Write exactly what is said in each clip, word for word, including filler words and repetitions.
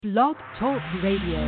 Blog Talk Radio.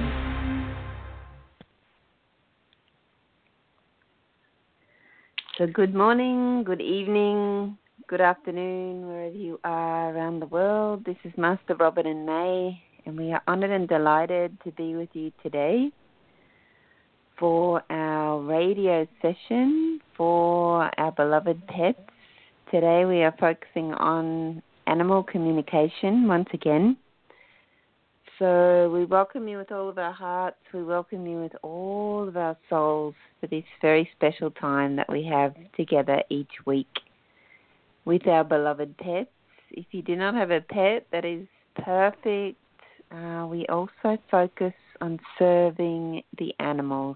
So good morning, good evening, good afternoon, wherever you are around the world. This is Master Robin and May, and we are honoured and delighted to be with you today for our radio session for our beloved pets. Today we are focusing on animal communication once again. So we welcome you with all of our hearts. We welcome you with all of our souls for this very special time that we have together each week with our beloved pets. If you do not have a pet, that is perfect. Uh, we also focus on serving the animals.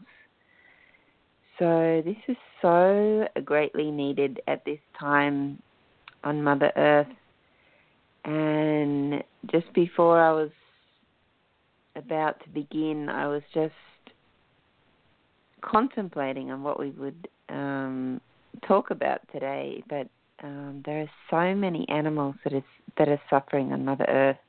So this is so greatly needed at this time on Mother Earth. And just before I was about to begin, I was just contemplating on what we would um, talk about today, but um, there are so many animals that is that are suffering on Mother Earth.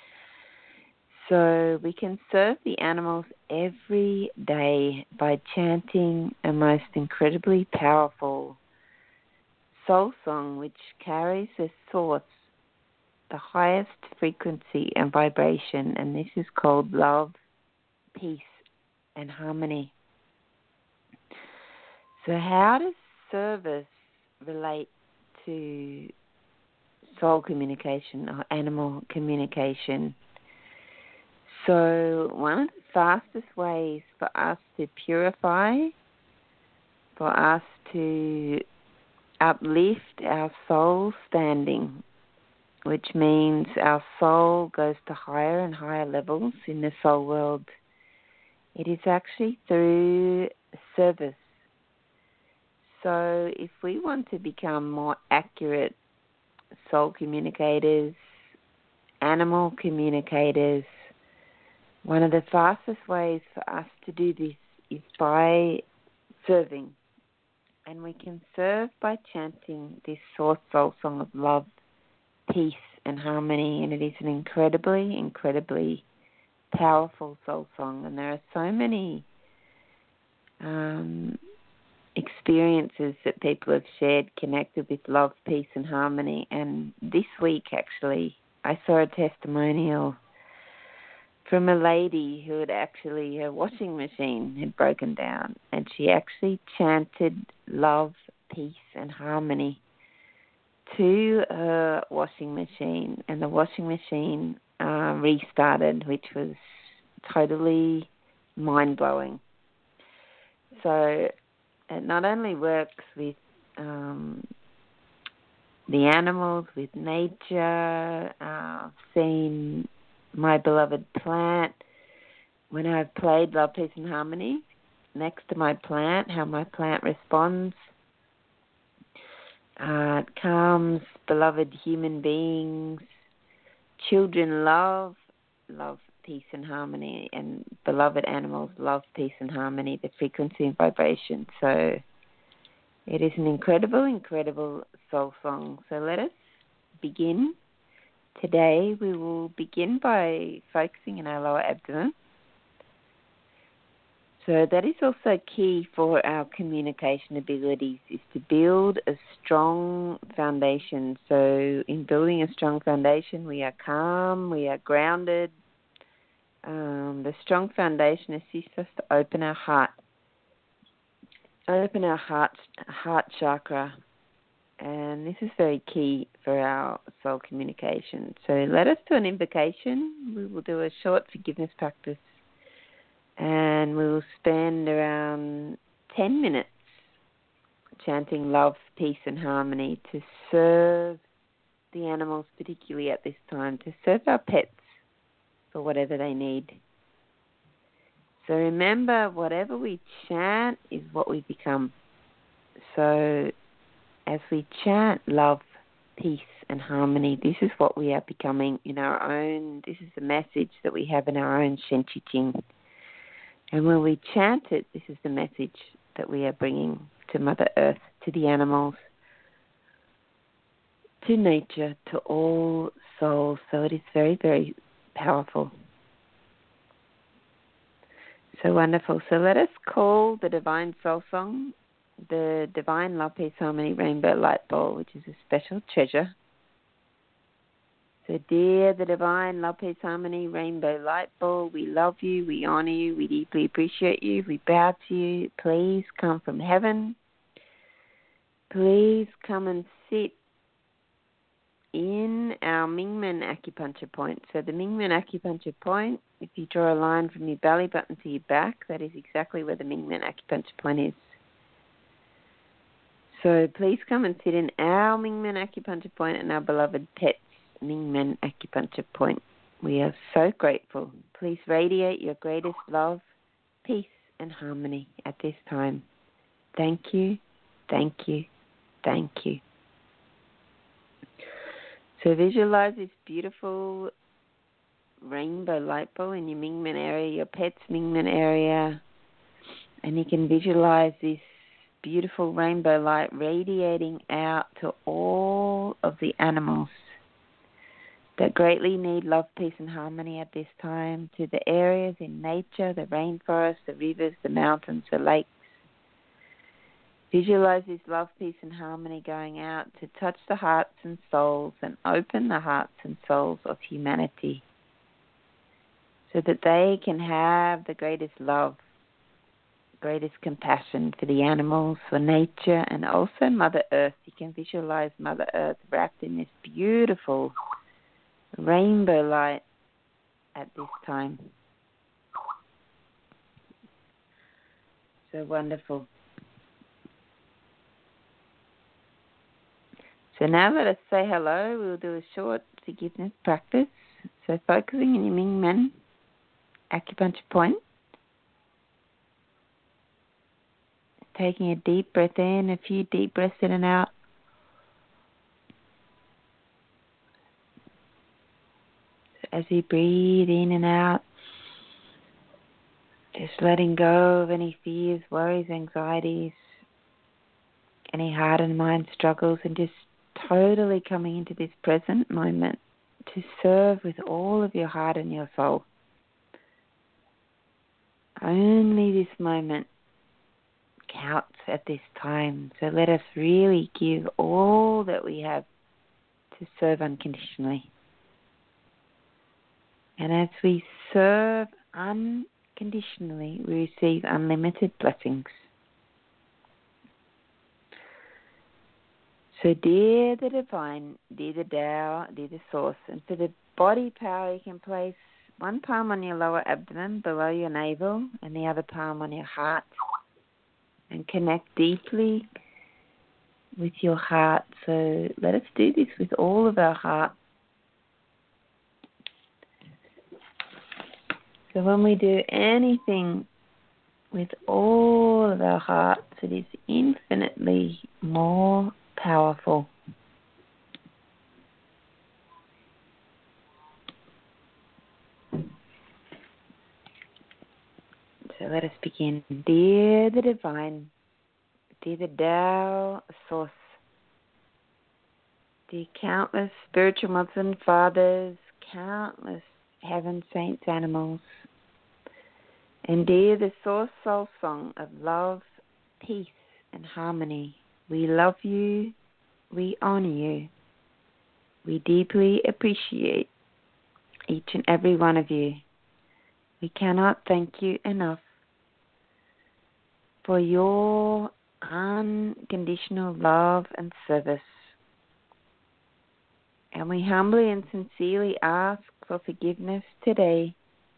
So we can serve the animals every day by chanting a most incredibly powerful soul song which carries the source, the highest frequency and vibration, and this is called love, peace, and harmony. So how does service relate to soul communication or animal communication? So one of the fastest ways for us to purify, for us to uplift our soul standing, which means our soul goes to higher and higher levels in the soul world, it is actually through service. So if we want to become more accurate soul communicators, animal communicators, one of the fastest ways for us to do this is by serving. And we can serve by chanting this source soul song of love, peace and harmony, and it is an incredibly, incredibly powerful soul song. And there are so many um, experiences that people have shared connected with love, peace and harmony. And this week, actually, I saw a testimonial from a lady who had actually, her washing machine had broken down, and she actually chanted love, peace and harmony to her washing machine, and the washing machine uh, restarted, which was totally mind-blowing. So it not only works with um, the animals, with nature. uh, I've seen my beloved plant, when I've played Love, Peace and Harmony next to my plant, how my plant responds. Uh, it calms beloved human beings. Children love, love, peace and harmony, and beloved animals love, peace and harmony, the frequency and vibration. So it is an incredible, incredible soul song. So let us begin. Today we will begin by focusing in our lower abdomen. So that is also key for our communication abilities, is to build a strong foundation. So in building a strong foundation, we are calm, we are grounded. Um, the strong foundation assists us to open our heart, open our heart, heart chakra. And this is very key for our soul communication. So let us do an invocation. We will do a short forgiveness practice. And we will spend around ten minutes chanting love, peace and harmony to serve the animals, particularly at this time, to serve our pets for whatever they need. So remember, whatever we chant is what we become. So as we chant love, peace and harmony, this is what we are becoming in our own, this is the message that we have in our own Shen Qi Jing. And when we chant it, this is the message that we are bringing to Mother Earth, to the animals, to nature, to all souls. So it is very, very powerful. So wonderful. So let us call the Divine Soul Song the Divine Love, Peace, Harmony Rainbow Light Ball, which is a special treasure. So dear the Divine Love, Peace, Harmony Rainbow Light Ball, we love you, we honor you, we deeply appreciate you, we bow to you. Please come from heaven. Please come and sit in our Mingmen acupuncture point. So the Mingmen acupuncture point, if you draw a line from your belly button to your back, that is exactly where the Mingmen acupuncture point is. So please come and sit in our Mingmen acupuncture point and our beloved pet's Mingmen acupuncture point. We are so grateful. Please radiate your greatest love, peace, and harmony at this time. Thank you, thank you, thank you. So visualize this beautiful rainbow light ball in your Mingmen area, your pet's Mingmen area, and you can visualize this beautiful rainbow light radiating out to all of the animals that greatly need love, peace, and harmony at this time, to the areas in nature, the rainforest, the rivers, the mountains, the lakes. Visualize this love, peace, and harmony going out to touch the hearts and souls and open the hearts and souls of humanity so that they can have the greatest love, greatest compassion for the animals, for nature, and also Mother Earth. You can visualize Mother Earth wrapped in this beautiful rainbow light at this time. So wonderful. So now let us say hello. We'll do a short forgiveness practice. So focusing on your Mingmen acupuncture point. Taking a deep breath in, a few deep breaths in and out. As you breathe in and out, just letting go of any fears, worries, anxieties, any heart and mind struggles, and just totally coming into this present moment to serve with all of your heart and your soul. Only this moment counts at this time. So let us really give all that we have to serve unconditionally. And as we serve unconditionally, we receive unlimited blessings. So dear the Divine, dear the Tao, dear the Source, and for the body power, you can place one palm on your lower abdomen below your navel and the other palm on your heart, and connect deeply with your heart. So let us do this with all of our heart. So when we do anything with all of our hearts, it is infinitely more powerful. So let us begin. Dear the Divine, dear the Tao Source, dear countless spiritual mothers and fathers, countless heaven, saints, animals, and dear the Source Soul Song of love, peace, and harmony, we love you, we honor you, we deeply appreciate each and every one of you. We cannot thank you enough for your unconditional love and service. And we humbly and sincerely ask for forgiveness today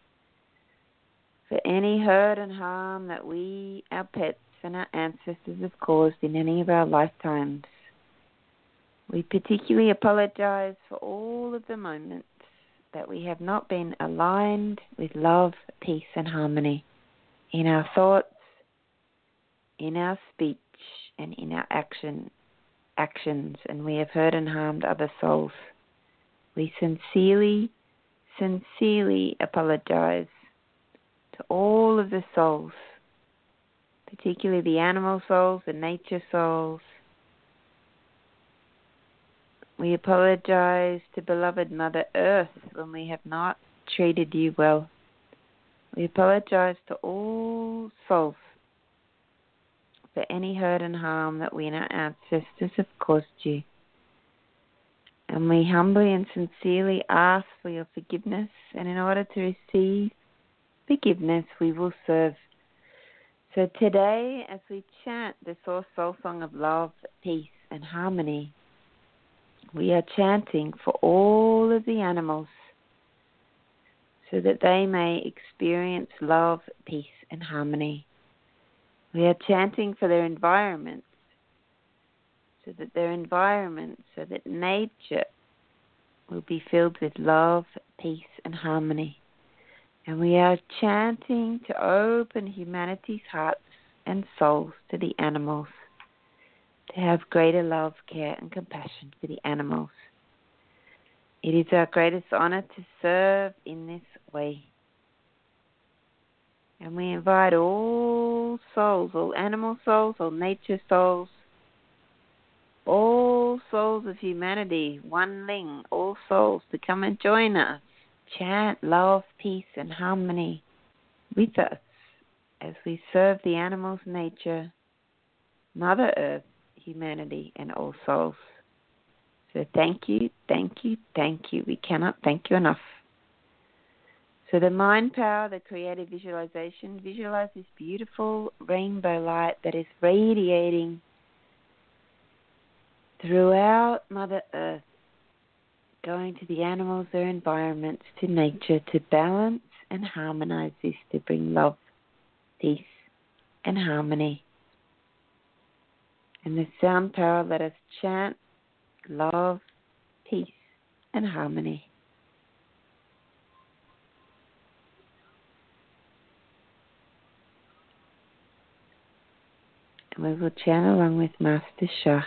for any hurt and harm that we, our pets, and our ancestors have caused in any of our lifetimes. We particularly apologize for all of the moments that we have not been aligned with love, peace, and harmony in our thoughts, in our speech, and in our action, actions, and we have hurt and harmed other souls. We sincerely, sincerely apologize to all of the souls, particularly the animal souls, the nature souls. We apologize to beloved Mother Earth when we have not treated you well. We apologize to all souls for any hurt and harm that we and our ancestors have caused you. And we humbly and sincerely ask for your forgiveness, and in order to receive forgiveness, we will serve. So today, as we chant the Source Soul Song of love, peace, and harmony, we are chanting for all of the animals so that they may experience love, peace, and harmony. We are chanting for their environments, so that their environment, so that nature will be filled with love, peace, and harmony. And we are chanting to open humanity's hearts and souls to the animals, to have greater love, care, and compassion for the animals. It is our greatest honor to serve in this way. And we invite all souls, all animal souls, all nature souls, all souls of humanity, one Ling, all souls to come and join us. Chant love, peace, and harmony with us as we serve the animals, nature, Mother Earth, humanity, and all souls. So thank you, thank you, thank you. We cannot thank you enough. So the mind power, the creative visualization, visualize this beautiful rainbow light that is radiating throughout Mother Earth, going to the animals, their environments, to nature, to balance and harmonize this, to bring love, peace, and harmony. And the sound power, let us chant love, peace, and harmony. And we will chant along with Master Sha.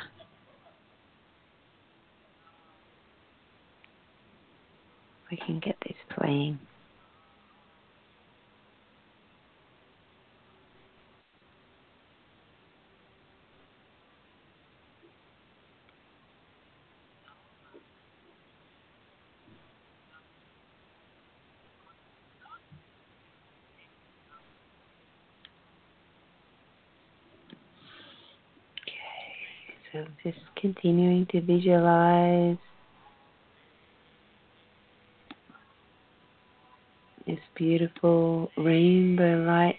We can get this playing. So just continuing to visualize this beautiful rainbow light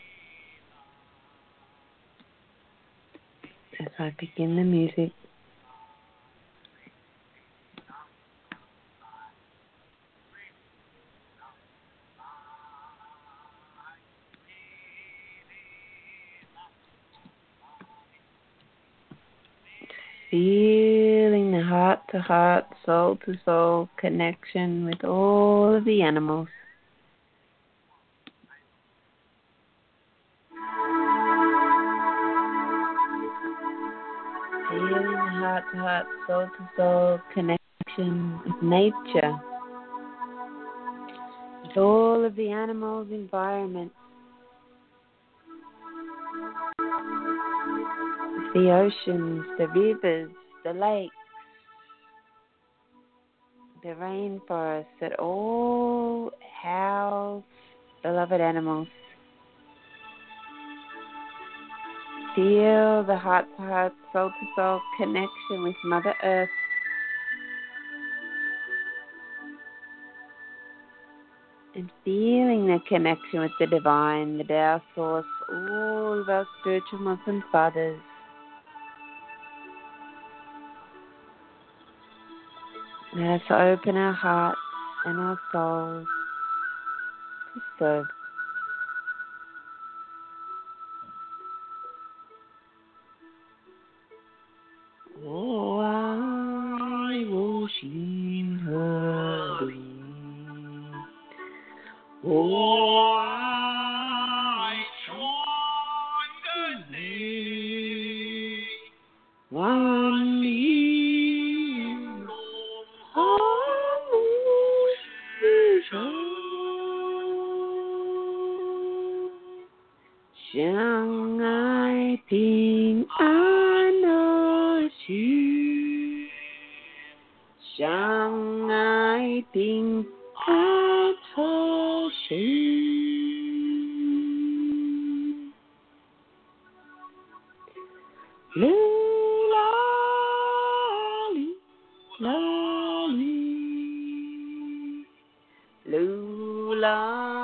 as I begin the music. Feeling the heart-to-heart, soul-to-soul connection with all of the animals. Feeling the heart-to-heart, soul-to-soul connection with nature, with all of the animals' environment, the oceans, the rivers, the lakes, the rainforests that all house beloved animals. Feel the heart-to-heart, soul-to-soul connection with Mother Earth. And feeling the connection with the divine, the Tao Source, all of our spiritual Muslim fathers. Let us open our hearts and our souls to serve. Oh, I worship her. Oh, I join the name. One name. Shanghai Ping An Xu, Shanghai Ping An Xu. Lula, lula, lula,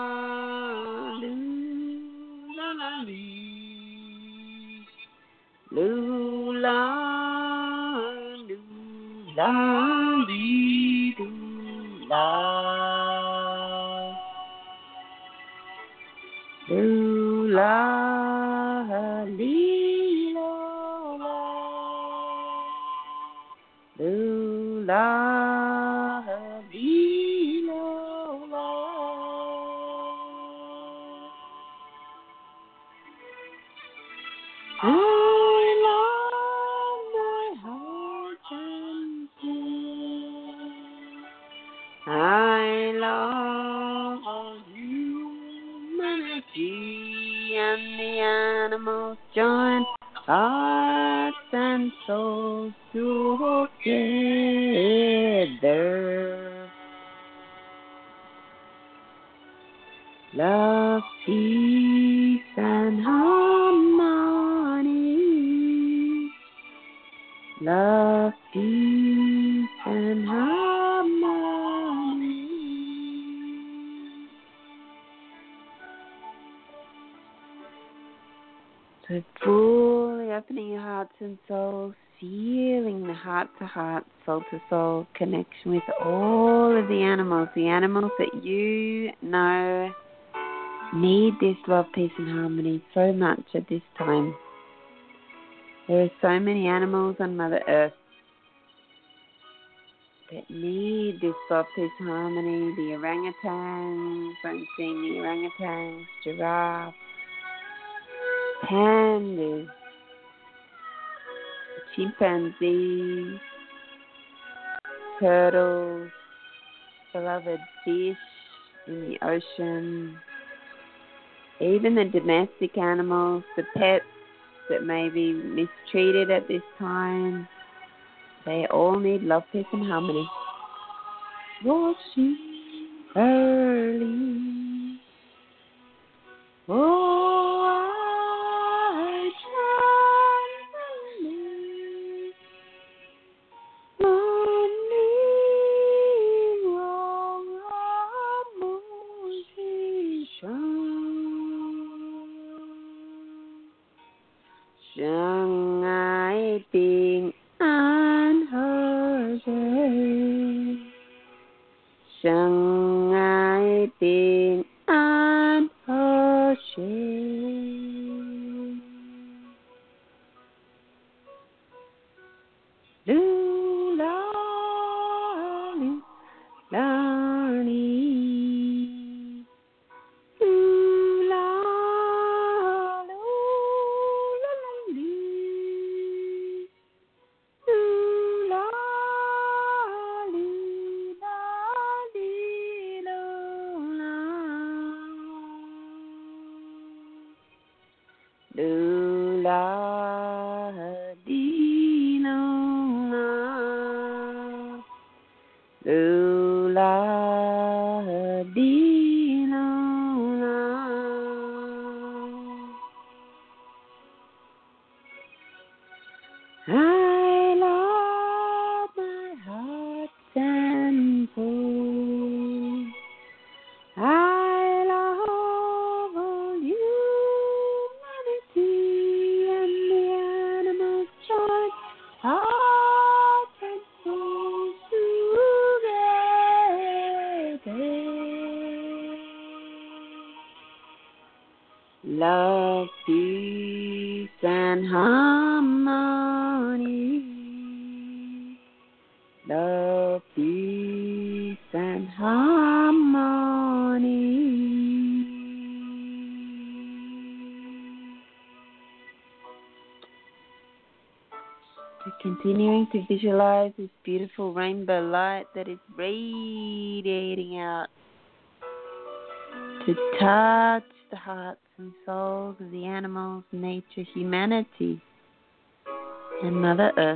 lula, lula, lula, lula, lula, lula, lula. I love my heart and soul. I love humanity and the animals join hearts and souls together. Love, peace, and harmony. Love, peace, and harmony. So fully opening your hearts and souls, feeling the heart-to-heart, soul-to-soul connection with all of the animals, the animals that you know need this love, peace, and harmony so much at this time. There are so many animals on Mother Earth that need this love, peace, and harmony. The orangutans, I'm seeing the orangutans, giraffes, pandas, chimpanzees, turtles, beloved fish in the ocean, even the domestic animals, the pets that may be mistreated at this time. They all need love, peace, and harmony. Washing early. Oh, I tremble. Morning, wrong, Shanghai Ping An Ho Sheng. Shanghai Ping An Ho Sheng. Lula, lula, li. Lula, lula, li. Lula, li, la, li, lula. Lula, di, lula. Lula, di, lula. I love my heart and soul. I love all humanity and the animals join heart and soul together. Love, peace, and harmony. Love, peace, and harmony. So continuing to visualize this beautiful rainbow light that is radiating out to touch the hearts and souls of the animals, nature, humanity, and Mother Earth.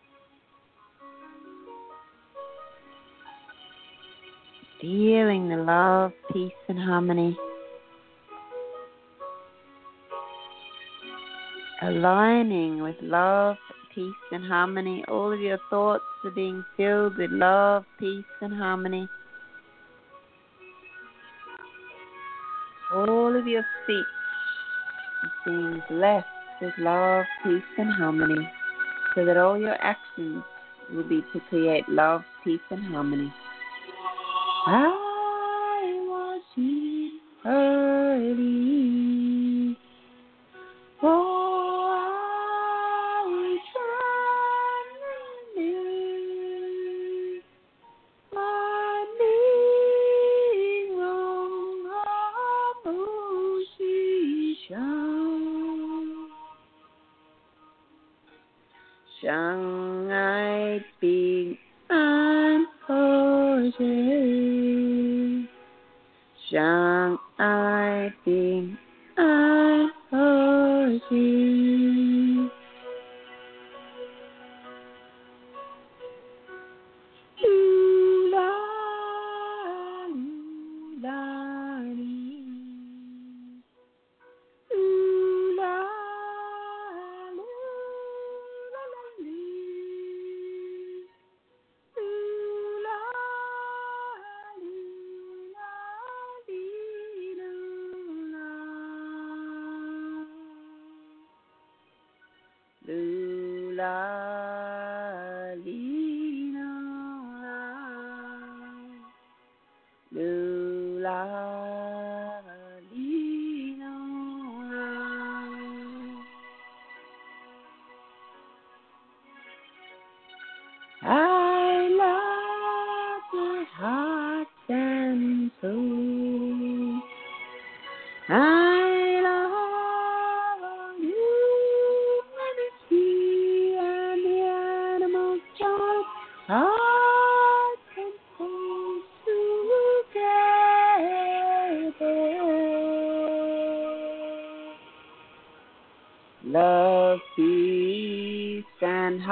Feeling the love, peace, and harmony aligning with love, peace and harmony. All of your thoughts are being filled with love, peace and harmony. All of your speech is being blessed with love, peace and harmony, so that all your actions will be to create love, peace and harmony. I was here early, for I trembled, my being wrong opposition. Shanghai big and Jose, Shanghai big and Jose. Lula, lula, lula, lula, lula, lina, lula, lina. I love my heart and soul. I love you and the sea and the animals join heart and soul together. Love, peace and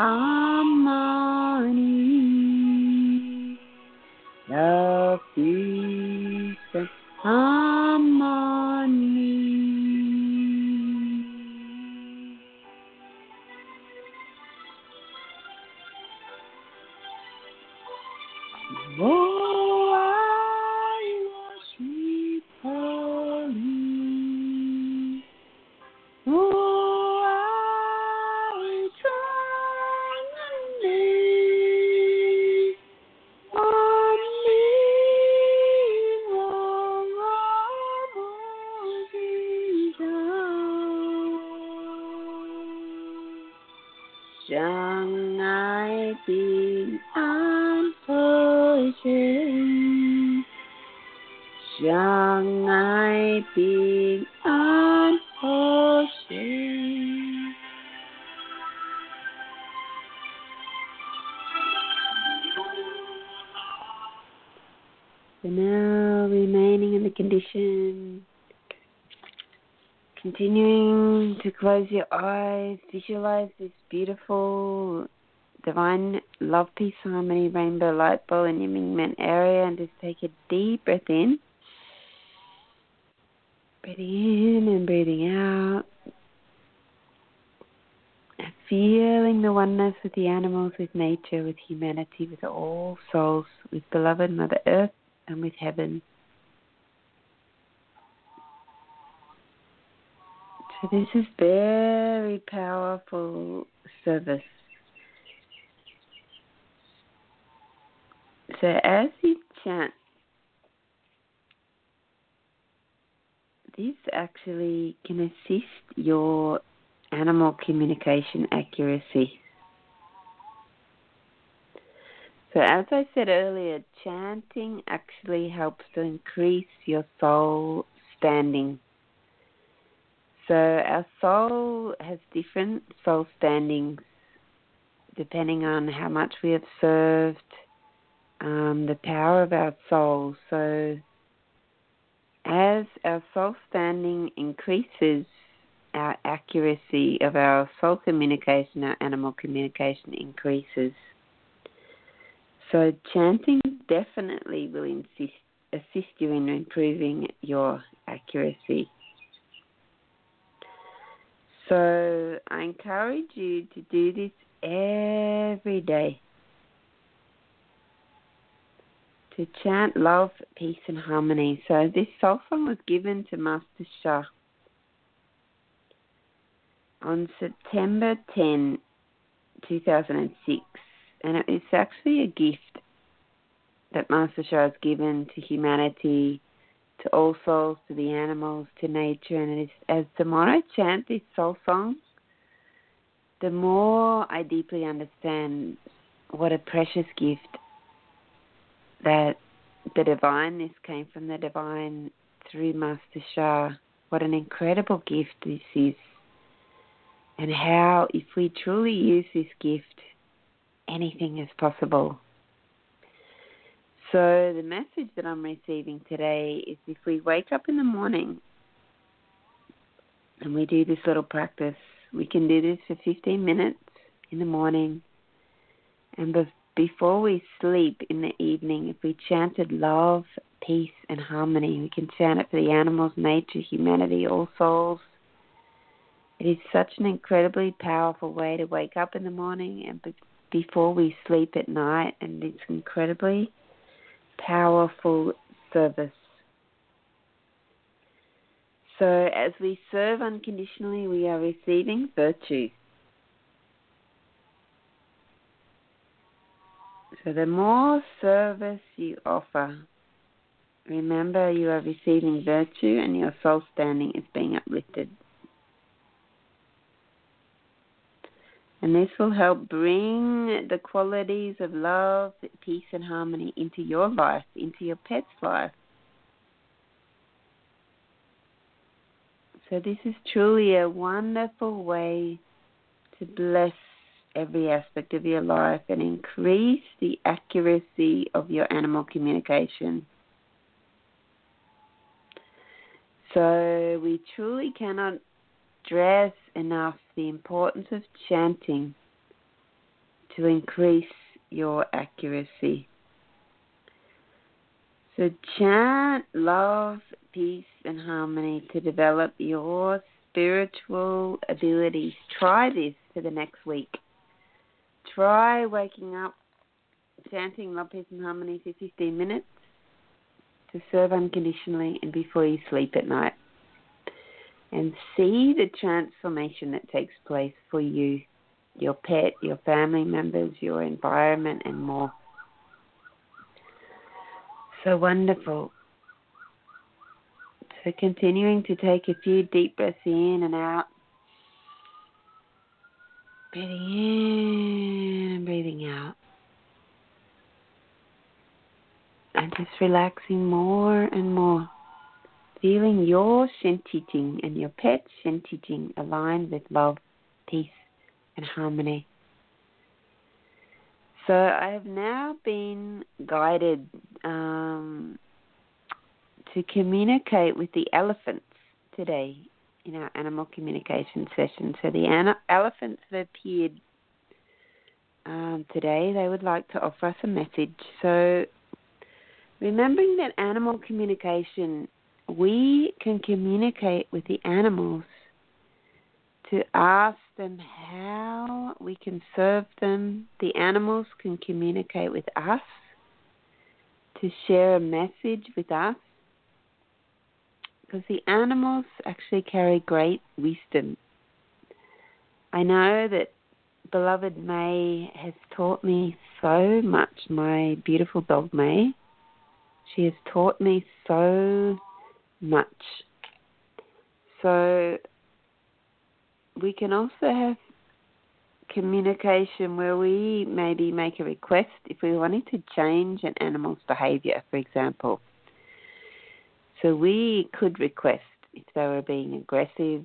harmony. Love, peace and harmony. Oh, I worship holy. Oh, I tremble. On me, wrong opposition. Shanghai big and Persian. Shanghai big and Persian. So now remaining in the condition, continuing to close your eyes, visualize this beautiful divine love, peace, harmony, rainbow light ball in your Mingmen area, and just take a deep breath in. Breathing in and breathing out. And feeling the oneness with the animals, with nature, with humanity, with all souls, with beloved Mother Earth, and with heaven. So this is very powerful service. So as you chant, this actually can assist your animal communication accuracy. So as I said earlier, chanting actually helps to increase your soul standing. So our soul has different soul standings depending on how much we have served, um, the power of our soul. So as our soul standing increases, our accuracy of our soul communication, our animal communication increases. So chanting definitely will insist, assist you in improving your accuracy. So I encourage you to do this every day. To chant love, peace and harmony. So this soul song was given to Master Sha on September tenth, two thousand six. And it's actually a gift that Master Sha has given to humanity, to all souls, to the animals, to nature. And it is, as the more I chant this soul song, the more I deeply understand what a precious gift that the divineness came from the divine through Master Sha. What an incredible gift this is. And how, if we truly use this gift, anything is possible. So the message that I'm receiving today is if we wake up in the morning and we do this little practice, we can do this for fifteen minutes in the morning. And be- before we sleep in the evening, if we chanted love, peace and harmony, we can chant it for the animals, nature, humanity, all souls. It is such an incredibly powerful way to wake up in the morning and be- before we sleep at night, and it's incredibly powerful service. So as we serve unconditionally, we are receiving virtue. So the more service you offer, remember you are receiving virtue and your soul standing is being uplifted. And this will help bring the qualities of love, peace and harmony into your life, into your pet's life. So this is truly a wonderful way to bless every aspect of your life and increase the accuracy of your animal communication. So we truly cannot stress enough the importance of chanting to increase your accuracy. So chant love, peace and harmony to develop your spiritual abilities. Try this for the next week. Try waking up, chanting love, peace and harmony for fifteen minutes to serve unconditionally and before you sleep at night. And see the transformation that takes place for you, your pet, your family members, your environment and more. So wonderful. So continuing to take a few deep breaths in and out. Breathing in and breathing out. And just relaxing more and more. Feeling your Shen-Qi-Jing and your pet's Shen-Qi-Jing aligned with love, peace and harmony. So I have now been guided um, to communicate with the elephants today in our animal communication session. So the an- elephants that appeared um, today, they would like to offer us a message. So remembering that animal communication, we can communicate with the animals to ask them how we can serve them. The animals can communicate with us to share a message with us, because the animals actually carry great wisdom. I know that beloved May has taught me so much, my beautiful dog May. She has taught me so much. So we can also have communication where we maybe make a request if we wanted to change an animal's behavior, for example. So we could request if they were being aggressive.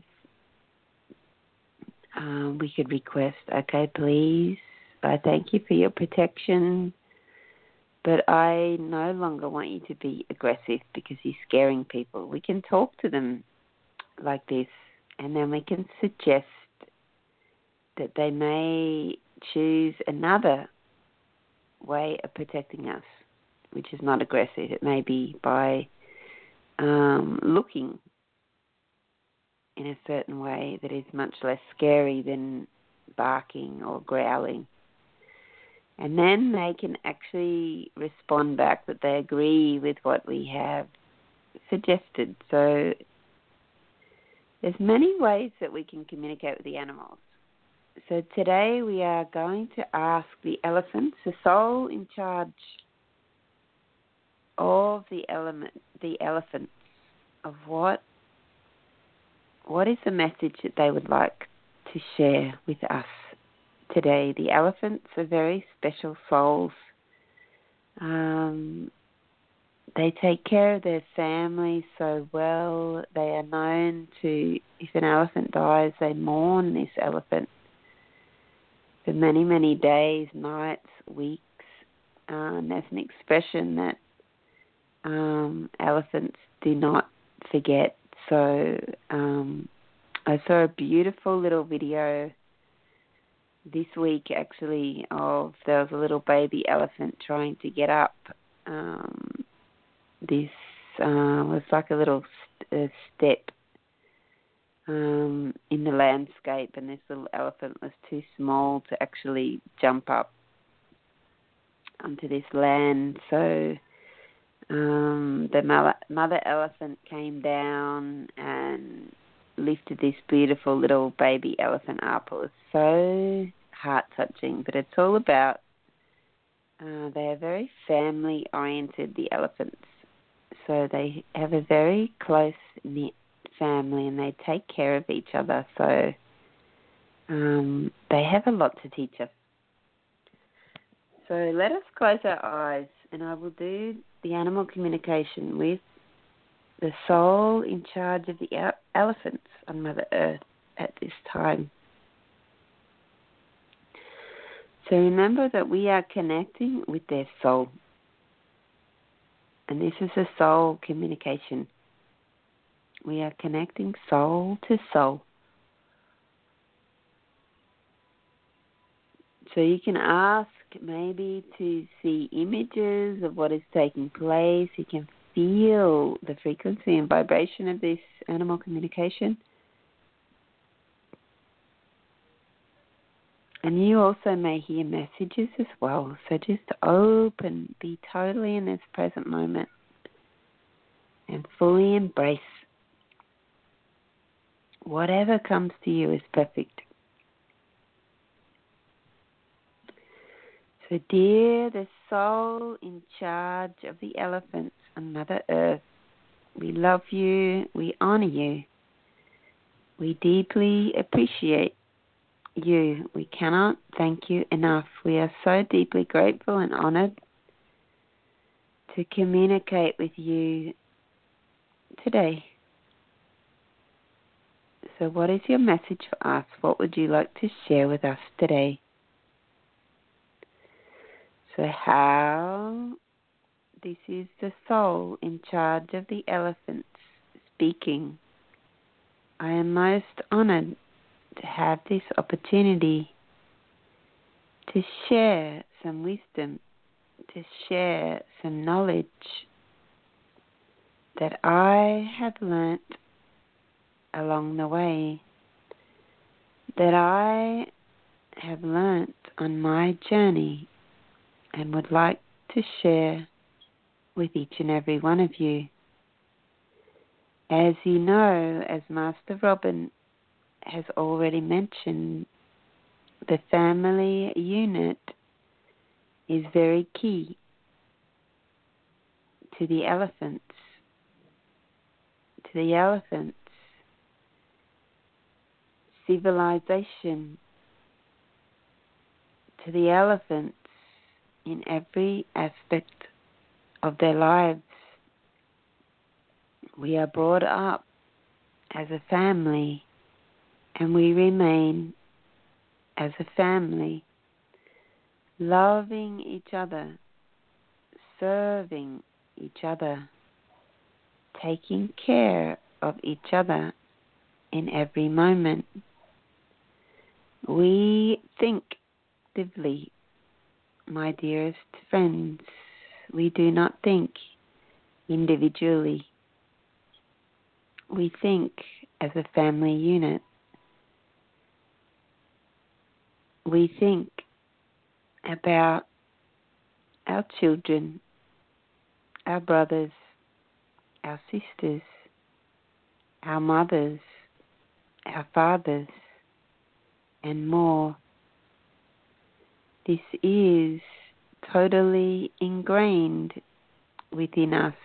Um, we could request, okay, please, I thank you for your protection, but I no longer want you to be aggressive because you're scaring people. We can talk to them like this, and then we can suggest that they may choose another way of protecting us, which is not aggressive. It may be by um, looking in a a certain way that is much less scary than barking or growling. And then they can actually respond back that they agree with what we have suggested. So there's many ways that we can communicate with the animals. So today we are going to ask the elephants, the soul in charge of the element, the elephants, of what what is the message that they would like to share with us today. The elephants are very special souls. Um, they take care of their families so well. They are known to, if an elephant dies, they mourn this elephant for many, many days, nights, weeks. Uh, and there's an expression that um, elephants do not forget. So um, I saw a beautiful little video this week, actually, of there was a little baby elephant trying to get up. Um, this uh, was like a little st- uh, step um, in the landscape, and this little elephant was too small to actually jump up onto this land. So um, the mother, mother elephant came down and lifted this beautiful little baby elephant up. It was so heart-touching, but it's all about, uh, they are very family-oriented, the elephants. So they have a very close-knit family, and they take care of each other. So um, they have a lot to teach us. So let us close our eyes, and I will do the animal communication with the soul in charge of the elephants on Mother Earth at this time. So remember that we are connecting with their soul. And this is a soul communication. We are connecting soul to soul. So you can ask maybe to see images of what is taking place. You can feel the frequency and vibration of this animal communication. And you also may hear messages as well. So just open, be totally in this present moment and fully embrace whatever comes to you is perfect. So dear, the soul in charge of the elephants on Mother Earth, we love you, we honor you, we deeply appreciate you. We cannot thank you enough. We are so deeply grateful and honored to communicate with you today. So what is your message for us? What would you like to share with us today? So how, this is the soul in charge of the elephants speaking. I am most honored to have this opportunity to share some wisdom, to share some knowledge that I have learnt along the way, that I have learnt on my journey and would like to share with each and every one of you. As you know, as Master Robin has already mentioned, the family unit is very key to the elephants. To the elephants, civilization. To the elephants, in every aspect of their lives. We are brought up as a family, and we remain as a family, loving each other, serving each other, taking care of each other in every moment. We think actively, my dearest friends. We do not think individually. We think as a family unit. We think about our children, our brothers, our sisters, our mothers, our fathers, and more. This is totally ingrained within us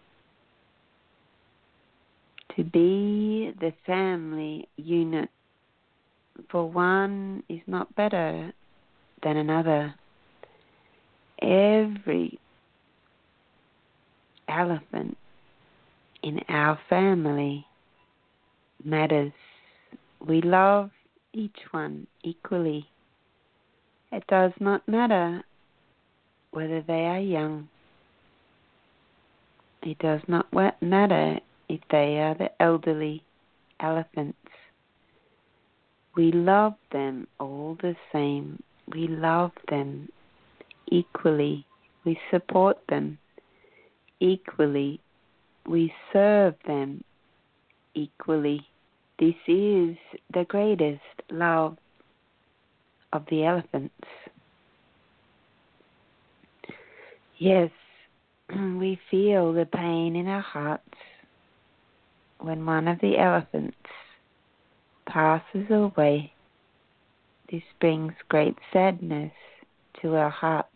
to be the family unit, for one is not better than another. Every elephant in our family matters. We love each one equally. It does not matter whether they are young. It does not matter if they are the elderly elephants. We love them all the same. We love them equally. We support them equally. We serve them equally. This is the greatest love of the elephants. Yes, we feel the pain in our hearts when one of the elephants passes away. This brings great sadness to our hearts.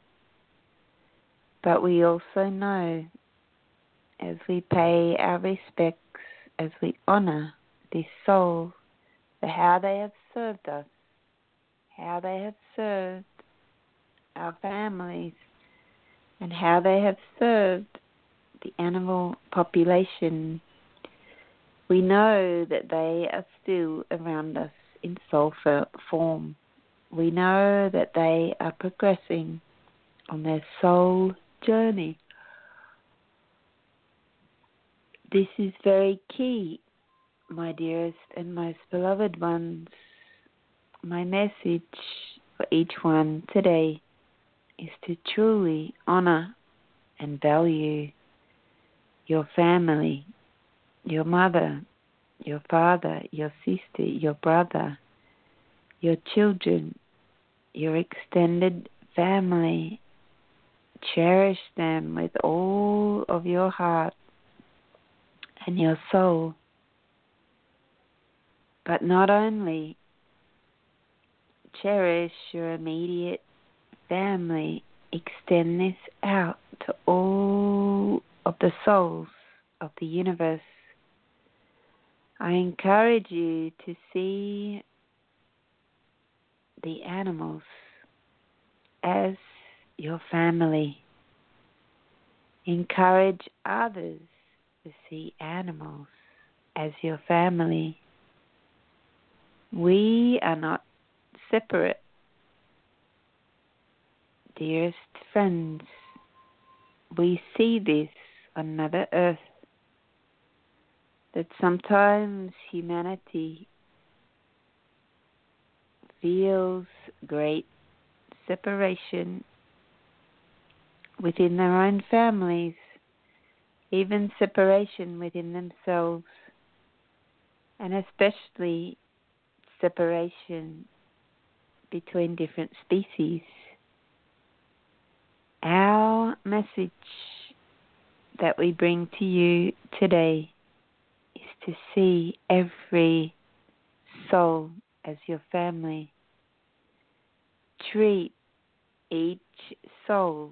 But we also know, as we pay our respects, as we honor this soul, for how they have served us, how they have served our families, and how they have served the animal population, we know that they are still around us in soul form. We know that they are progressing on their soul journey. This is very key, my dearest and most beloved ones. My message for each one today is to truly honor and value your family, your mother, your father, your sister, your brother, your children, your extended family. Cherish them with all of your heart and your soul. But not only cherish your immediate family, extend this out to all of the souls of the universe. I encourage you to see the animals as your family. Encourage others to see animals as your family. We are not separate, dearest friends. We see this on Mother Earth, that sometimes humanity feels great separation within their own families, even separation within themselves, and especially separation between different species. Our message that we bring to you today is to see every soul as your family. Treat each soul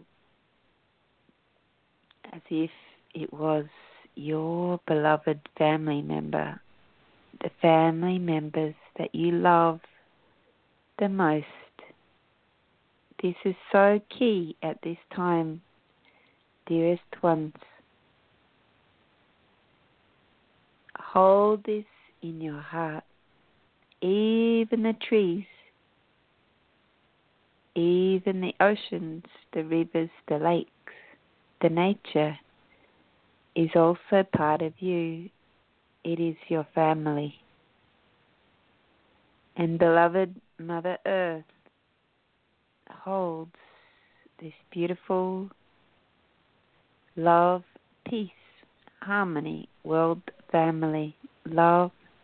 as if it was your beloved family member, the family members that you love the most. This is so key at this time, dearest ones. Hold this in your heart. Even the trees, even the oceans, the rivers, the lakes, the nature is also part of you. It is your family. And beloved Mother Earth holds this beautiful love, peace, harmony, world family, love,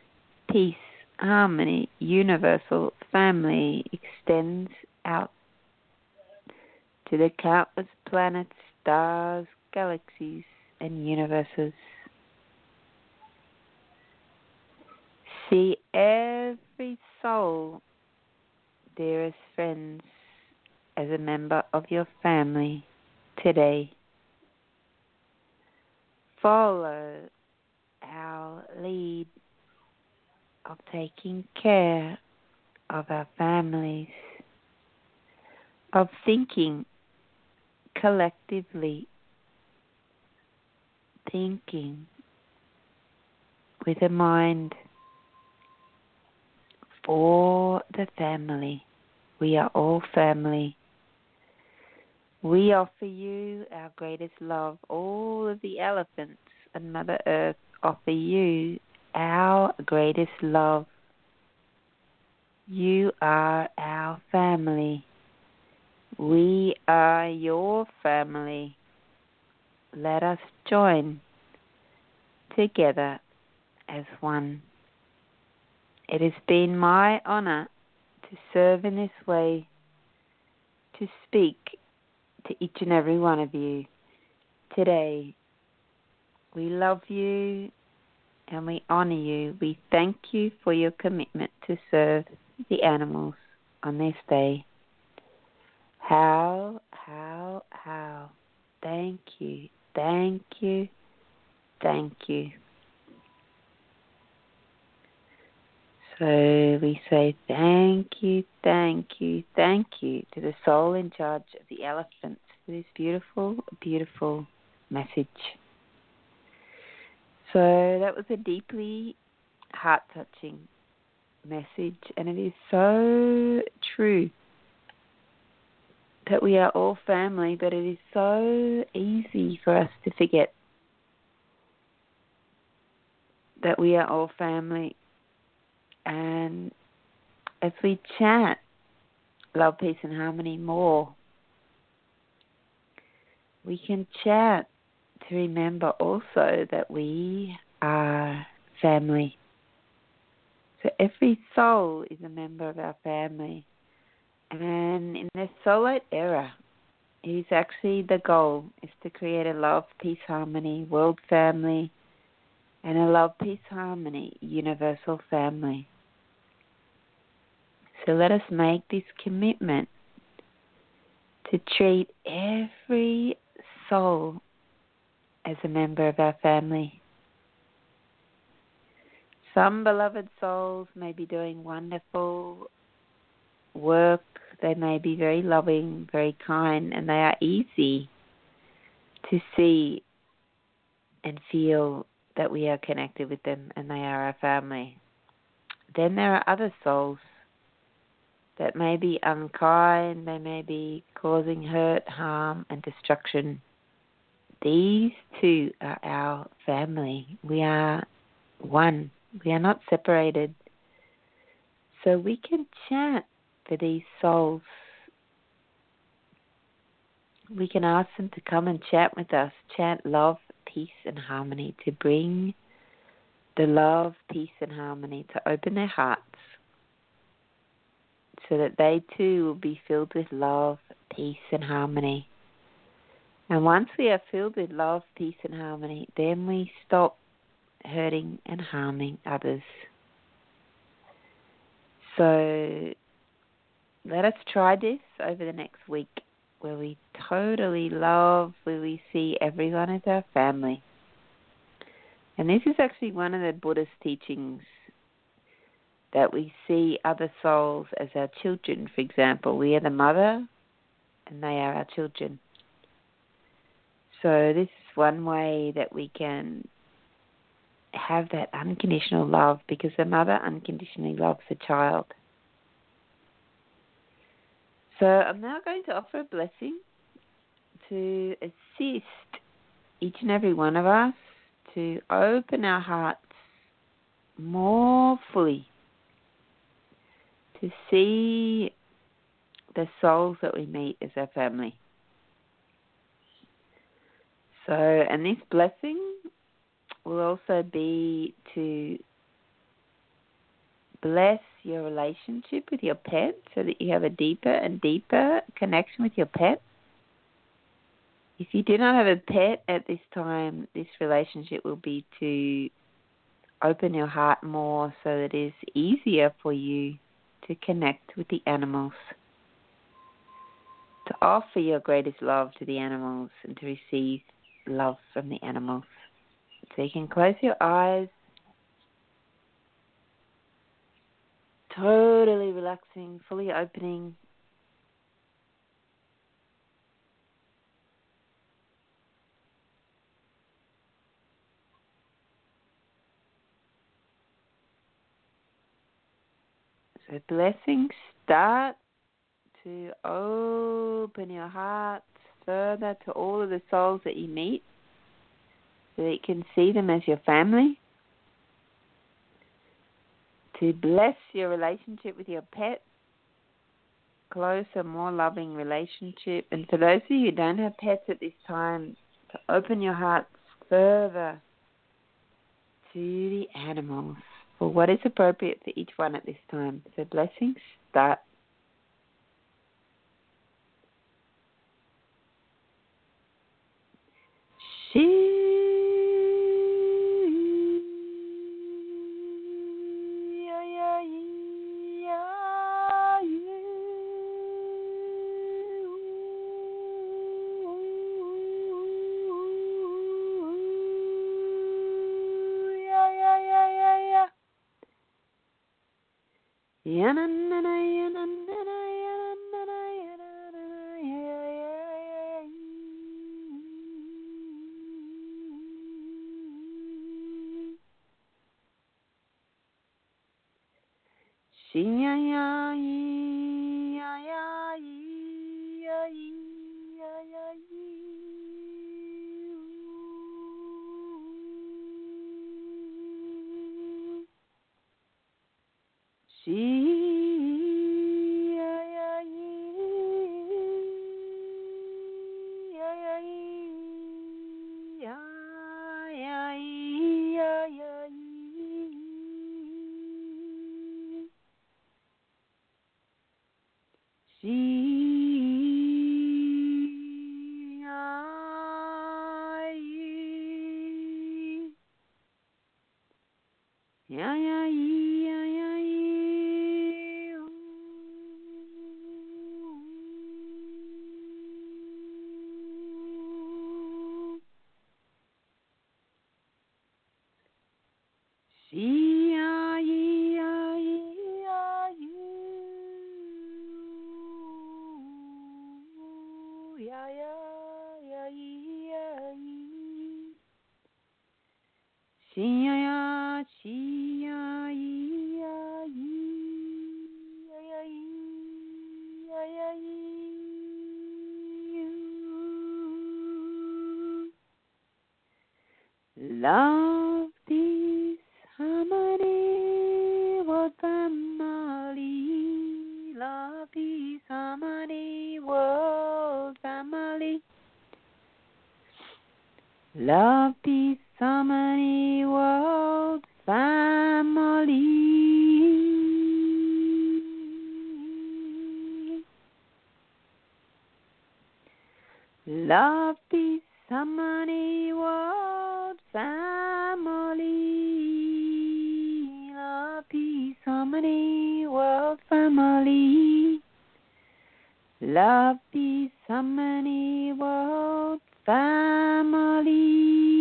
peace, harmony, universal family extends out to the countless planets, stars, galaxies, and universes. See every soul, dearest friends, as a member of your family today. Follow our lead of taking care of our families, of thinking collectively, thinking with a mind for the family. We are all family. We offer you our greatest love. All of the elephants and Mother Earth offer you our greatest love. You are our family. We are your family. Let us join together as one. It has been my honor to serve in this way, to speak to each and every one of you today. We love you and we honor you. We thank you for your commitment to serve the animals on this day. How, how, how. Thank you, thank you, thank you. So we say thank you, thank you, thank you to the soul in charge of the elephants for this beautiful, beautiful message. So that was a deeply heart-touching message, and it is so true that we are all family, but it is so easy for us to forget that we are all family. And as we chant love, peace, and harmony more, we can chant to remember also that we are family. So every soul is a member of our family. And in the Soulite era, it is actually the goal is to create a love, peace, harmony, world family, and a love, peace, harmony, universal family. So let us make this commitment to treat every soul as a member of our family. Some beloved souls may be doing wonderful work. They may be very loving, very kind, and they are easy to see and feel that we are connected with them and they are our family. Then there are other souls that may be unkind, they may be causing hurt, harm, and destruction. These two are our family. We are one. We are not separated. So we can chant for these souls. We can ask them to come and chat with us, chant love, peace, and harmony, to bring the love, peace, and harmony, to open their hearts so that they too will be filled with love, peace, and harmony. And once we are filled with love, peace, and harmony, then we stop hurting and harming others. So let us try this over the next week, where we totally love, where we see everyone as our family. And this is actually one of the Buddhist teachings, that we see other souls as our children. For example, we are the mother and they are our children. So this is one way that we can have that unconditional love, because the mother unconditionally loves the child. So I'm now going to offer a blessing to assist each and every one of us to open our hearts more fully to see the souls that we meet as our family. So, and this blessing will also be to bless your relationship with your pet so that you have a deeper and deeper connection with your pet. If you do not have a pet at this time, this relationship will be to open your heart more so that it is easier for you to connect with the animals, to offer your greatest love to the animals and to receive love from the animals. So you can close your eyes, totally relaxing, fully opening. So blessings, start to open your heart further to all of the souls that you meet so that you can see them as your family. To bless your relationship with your pet, closer, more loving relationship. And for those of you who don't have pets at this time, to open your hearts further to the animals for what is appropriate for each one at this time. So blessings, start. She Ya na na na ya na na na ya na na ya na na ya ya ya. Shi ya ya ya ya ya ya ya. She Yeah, yeah, yeah, yeah, yeah. See, yeah, yeah, yeah, you. Yeah, yeah, yeah, yeah, yeah. See, yeah, yeah, see, yeah, yeah, yeah, yeah, yeah, yeah. Love this harmony, world family. Love this harmony, world family. Love this harmony, world family. Love this harmony, world family. Love this harmony, world family. Love this harmony, world family.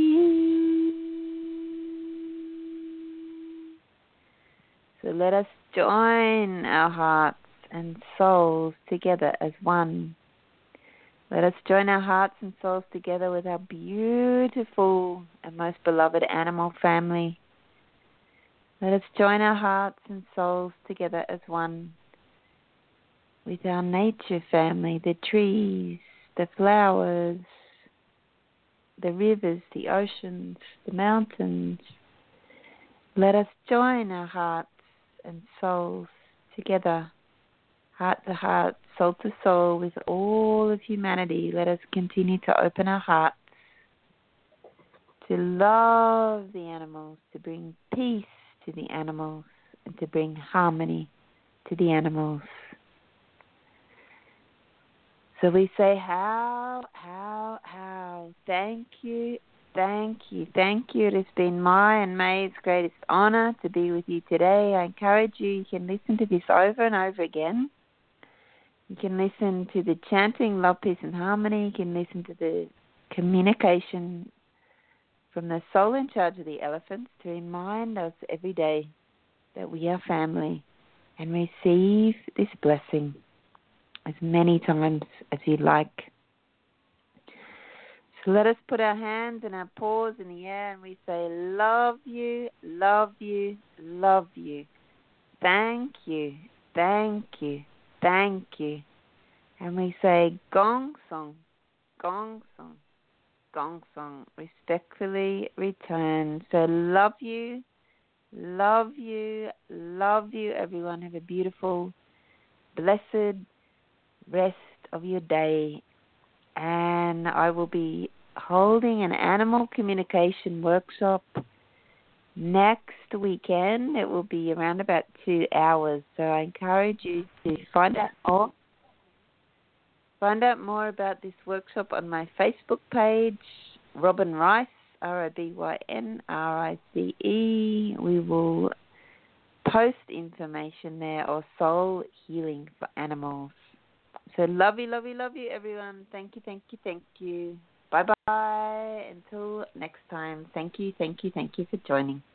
So let us join our hearts and souls together as one. Let us join our hearts and souls together with our beautiful and most beloved animal family. Let us join our hearts and souls together as one with our nature family, the trees, the flowers, the rivers, the oceans, the mountains. Let us join our hearts and souls together, heart to heart, soul to soul, with all of humanity. Let us continue to open our hearts to love the animals, to bring peace to the animals, and to bring harmony to the animals. So we say, how, how, how, thank you, thank you, thank you. It has been my and May's greatest honor to be with you today. I encourage you, you can listen to this over and over again. You can listen to the chanting, love, peace, and harmony. You can listen to the communication from the soul in charge of the elephants to remind us every day that we are family and receive this blessing as many times as you like. So let us put our hands and our paws in the air and we say, love you, love you, love you. Thank you, thank you, thank you. And we say, gong song, gong song, gong song. Respectfully return. So love you, love you, love you, everyone. Have a beautiful, blessed rest of your day. And I will be holding an animal communication workshop next weekend. It will be around about two hours. So I encourage you to find out more. Find out more about this workshop on my Facebook page, Robin Rice, R O B Y N R I C E. We will post information there, or Soul Healing for Animals. So love you, love you, love you, everyone. Thank you, thank you, thank you. Bye-bye. Until next time. Thank you, thank you, thank you for joining.